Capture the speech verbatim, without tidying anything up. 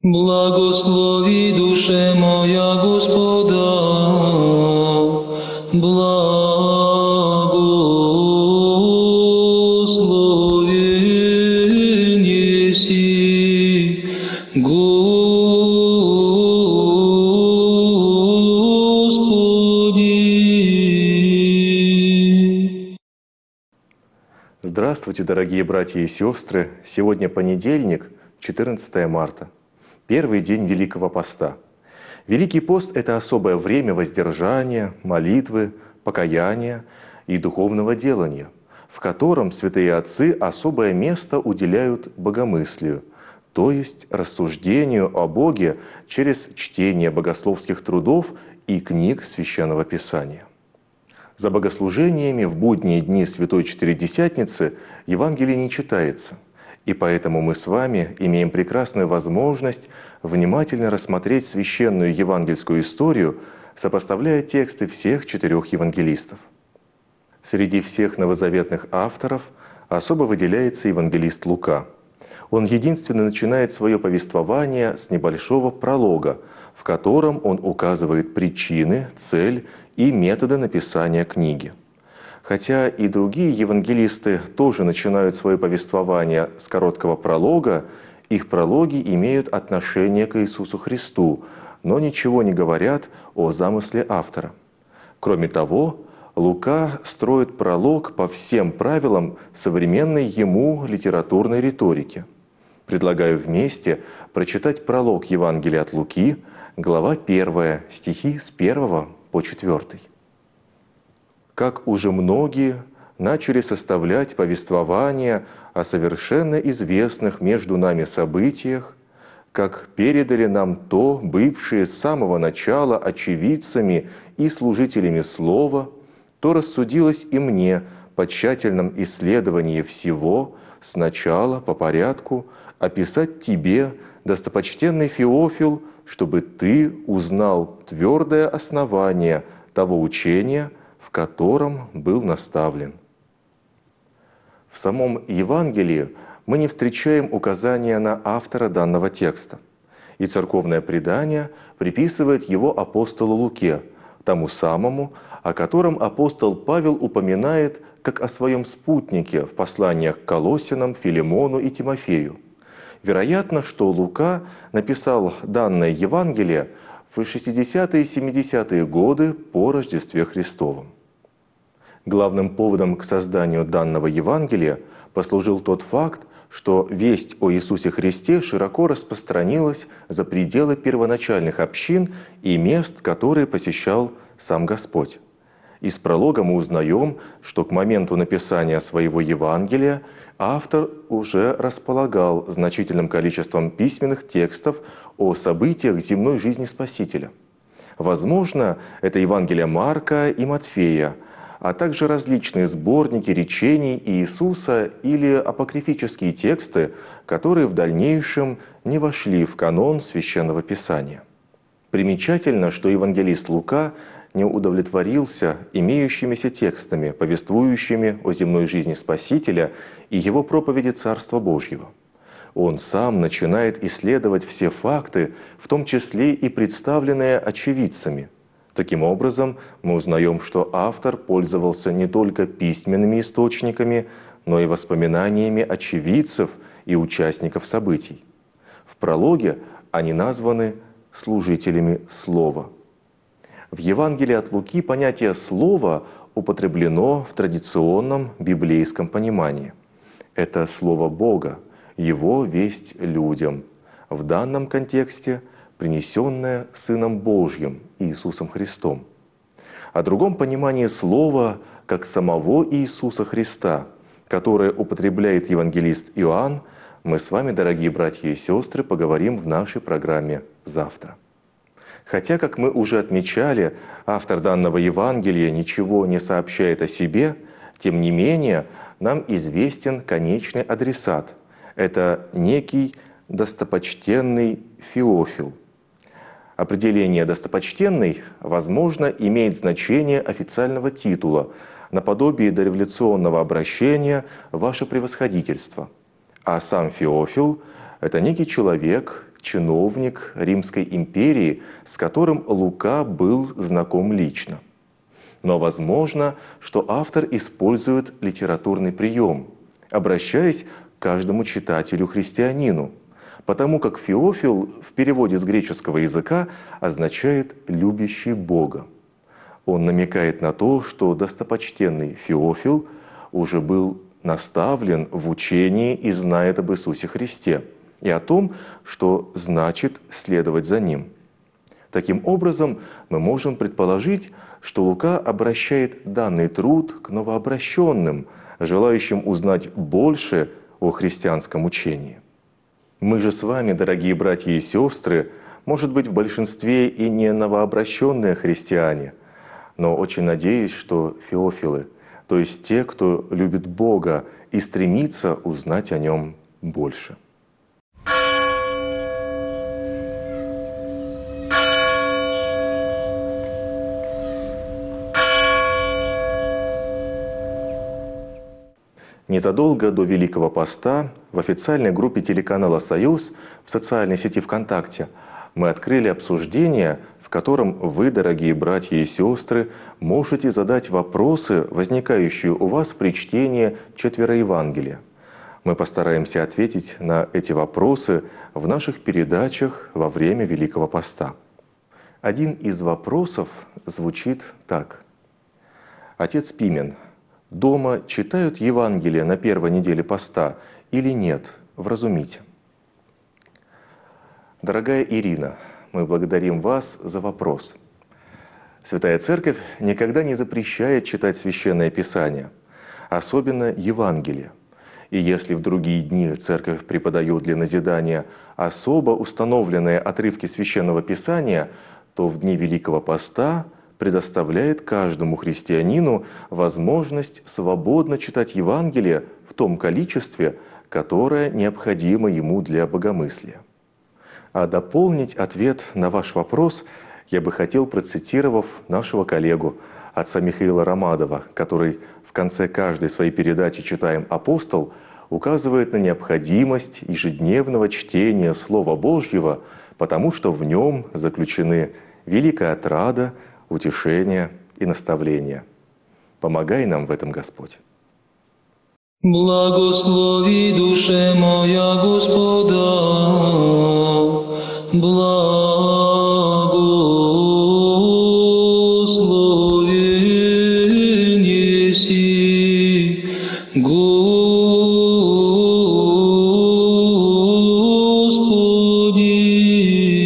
Благослови, душе моя, Господа, благословен еси, Господи. Здравствуйте, дорогие братья и сестры! Сегодня понедельник, четырнадцатое марта, первый день Великого Поста. Великий пост – это особое время воздержания, молитвы, покаяния и духовного делания, в котором святые отцы особое место уделяют богомыслию, то есть рассуждению о Боге через чтение богословских трудов и книг Священного Писания. За богослужениями в будние дни Святой Четыредесятницы Евангелие не читается, и поэтому мы с вами имеем прекрасную возможность внимательно рассмотреть священную евангельскую историю, сопоставляя тексты всех четырех евангелистов. Среди всех новозаветных авторов особо выделяется евангелист Лука. Он единственно начинает свое повествование с небольшого пролога, в котором он указывает причины, цель и методы написания книги. Хотя и другие евангелисты тоже начинают свое повествование с короткого пролога, их прологи имеют отношение к Иисусу Христу, но ничего не говорят о замысле автора. Кроме того, Лука строит пролог по всем правилам современной ему литературной риторики. Предлагаю вместе прочитать пролог Евангелия от Луки, глава первая, стихи с первого по четвёртый. «Как уже многие начали составлять повествования о совершенно известных между нами событиях, как передали нам то, бывшие с самого начала очевидцами и служителями слова, то рассудилось и мне по тщательном исследовании всего, сначала по порядку, описать тебе, достопочтенный Феофил, чтобы ты узнал твердое основание того учения, в котором был наставлен». В самом Евангелии мы не встречаем указания на автора данного текста, и церковное предание приписывает его апостолу Луке, тому самому, о котором апостол Павел упоминает как о своем спутнике в посланиях к Колоссянам, Филимону и Тимофею. Вероятно, что Лука написал данное Евангелие в шестидесятые и семидесятые годы по Рождестве Христовом. Главным поводом к созданию данного Евангелия послужил тот факт, что весть о Иисусе Христе широко распространилась за пределы первоначальных общин и мест, которые посещал сам Господь. Из пролога мы узнаем, что к моменту написания своего Евангелия автор уже располагал значительным количеством письменных текстов о событиях земной жизни Спасителя. Возможно, это Евангелие Марка и Матфея, а также различные сборники речений Иисуса или апокрифические тексты, которые в дальнейшем не вошли в канон Священного Писания. Примечательно, что евангелист Лука не удовлетворился имеющимися текстами, повествующими о земной жизни Спасителя и его проповеди Царства Божьего. Он сам начинает исследовать все факты, в том числе и представленные очевидцами. Таким образом, мы узнаем, что автор пользовался не только письменными источниками, но и воспоминаниями очевидцев и участников событий. В прологе они названы служителями слова. В Евангелии от Луки понятие «слово» употреблено в традиционном библейском понимании. Это слово Бога, Его весть людям, в данном контексте принесенное Сыном Божьим Иисусом Христом. О другом понимании слова как самого Иисуса Христа, которое употребляет евангелист Иоанн, мы с вами, дорогие братья и сестры, поговорим в нашей программе завтра. Хотя, как мы уже отмечали, автор данного Евангелия ничего не сообщает о себе, тем не менее нам известен конечный адресат. Это некий достопочтенный Феофил. Определение «достопочтенный», возможно, имеет значение официального титула, наподобие дореволюционного обращения «Ваше превосходительство». А сам Феофил – это некий человек, чиновник Римской империи, с которым Лука был знаком лично. Но возможно, что автор использует литературный прием, обращаясь к каждому читателю-христианину, потому как Феофил в переводе с греческого языка означает «любящий Бога». Он намекает на то, что достопочтенный Феофил уже был наставлен в учении и знает об Иисусе Христе и о том, что значит следовать за Ним. Таким образом, мы можем предположить, что Лука обращает данный труд к новообращенным, желающим узнать больше о христианском учении. Мы же с вами, дорогие братья и сестры, может быть, в большинстве и не новообращенные христиане, но очень надеюсь, что феофилы, то есть те, кто любит Бога и стремится узнать о Нем больше. Незадолго до Великого Поста в официальной группе телеканала «Союз» в социальной сети ВКонтакте мы открыли обсуждение, в котором вы, дорогие братья и сестры, можете задать вопросы, возникающие у вас при чтении четверо Евангелия. Мы постараемся ответить на эти вопросы в наших передачах во время Великого Поста. Один из вопросов звучит так. Отец Пимен, дома читают Евангелие на первой неделе поста или нет? Вразумите. Дорогая Ирина, мы благодарим вас за вопрос. Святая Церковь никогда не запрещает читать Священное Писание, особенно Евангелие. И если в другие дни Церковь преподает для назидания особо установленные отрывки Священного Писания, то в дни Великого Поста предоставляет каждому христианину возможность свободно читать Евангелие в том количестве, которое необходимо ему для богомыслия. А дополнить ответ на ваш вопрос я бы хотел, процитировав нашего коллегу, отца Михаила Ромадова, который в конце каждой своей передачи «Читаем апостол» указывает на необходимость ежедневного чтения Слова Божьего, потому что в нем заключены великая отрада, утешение и наставление. Помогай нам в этом, Господь. Благослови душе моя Господа, благословен еси, Господи.